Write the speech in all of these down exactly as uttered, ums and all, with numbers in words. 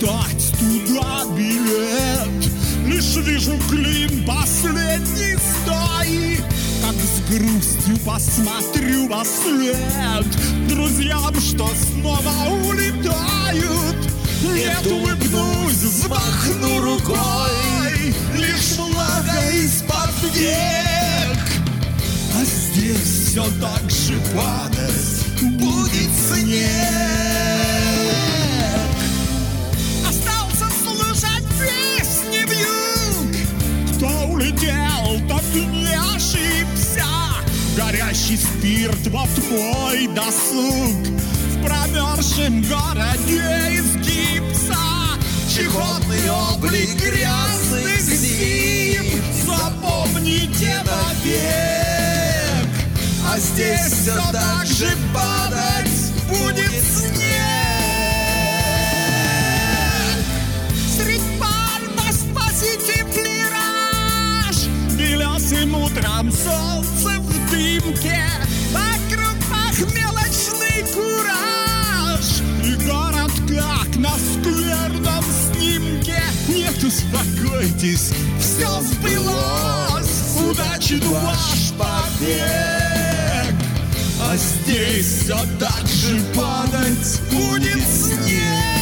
достать туда билет. Лишь вижу клин последний стоит, как с грустью посмотрю во след друзьям, что снова улетают. Нет, улыбнусь, взмахну рукой, лишь влага из-под век. А здесь все так же падать будет снег. Остался слушать песни вьюг. Кто улетел, тот не ошибся. Горящий спирт, вот мой досуг. В промерзшем городе из гипса чехотный облик грязных зим. Запомните навек. А здесь все так же падать будет снег. Средь пальм спасите пляж. Белесым утром солнце в дымке. Вокруг похмелочный кураж. И город как на скверном снимке. Нет, успокойтесь, все сбылось. Удачи ваш побег. А здесь все так же падать будет снег.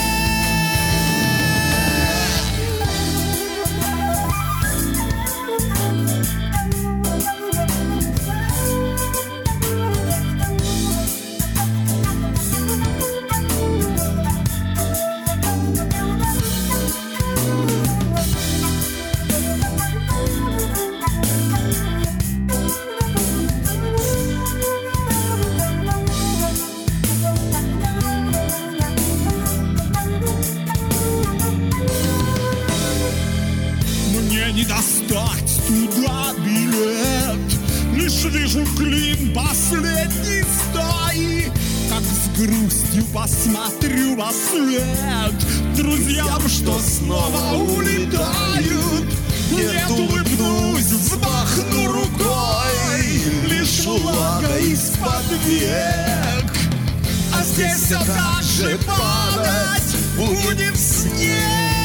Не достать туда билет. Лишь вижу клин последний стоит, как с грустью посмотрю во след друзьям, что снова улетают. Нет, улыбнусь, взмахну рукой, лишь влага из-под век. А здесь все так же падать будет снег.